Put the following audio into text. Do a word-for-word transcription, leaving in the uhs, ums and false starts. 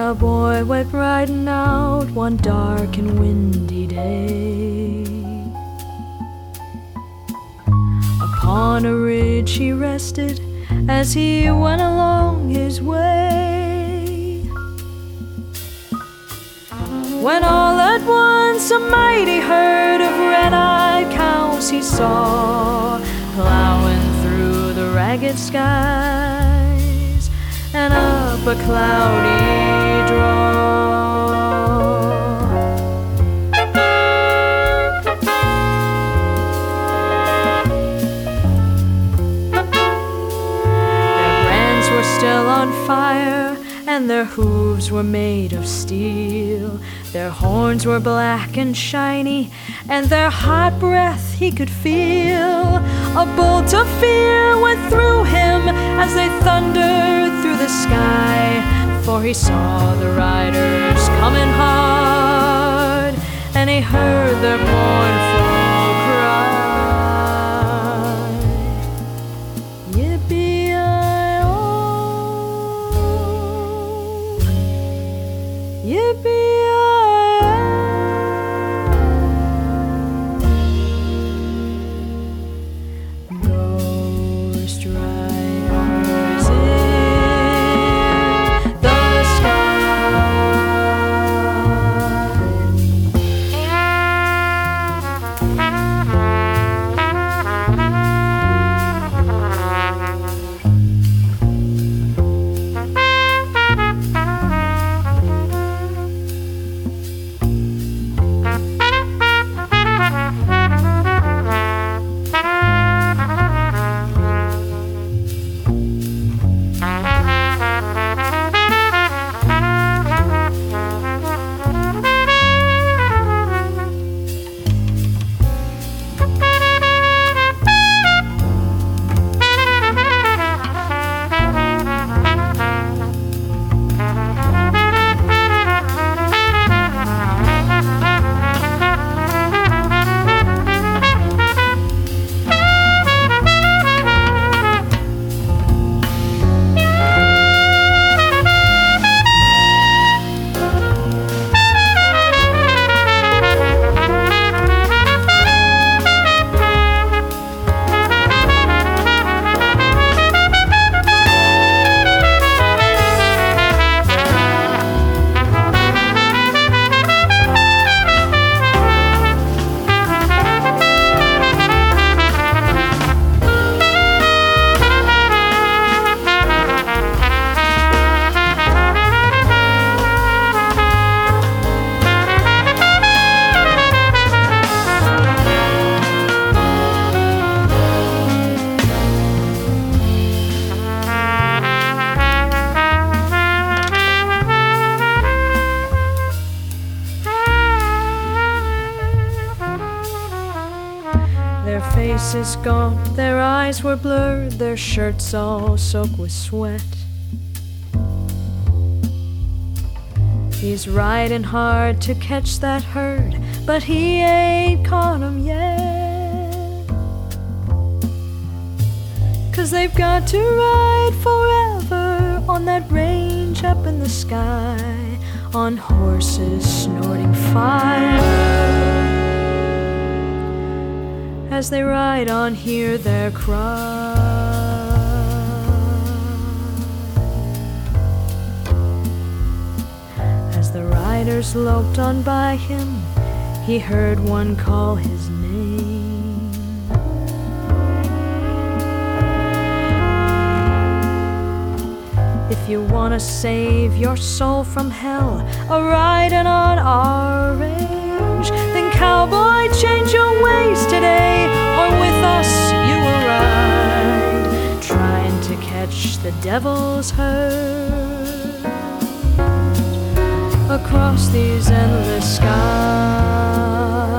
cowboy went riding out one dark and windy day. Upon a ridge he rested as he went along his way, when all at once a mighty herd of red-eyed cows he saw, plowing through the ragged skies and up a cloudy draw. Their brands were still on fire, and their hooves were made of steel. Their horns were black and shiny, and their hot breath he could feel. A bolt of fear went through him as they thundered through the sky, for he saw the riders coming hard, and he heard their mournful cry. Yippee-i-oh, yippee-i-oh. Their faces gaunt, their eyes were blurred, their shirts all soaked with sweat. He's riding hard to catch that herd, but he ain't caught 'em yet. 'Cause they've got to ride forever on that range up in the sky, on horses snorting fire. As they ride on, hear their cry. As the riders loped on by him, he heard one call his name. If you want to save your soul from hell, a-riding on our range, then cowboy, change your ways today, or with us you will ride, trying to catch the devil's herd across these endless skies.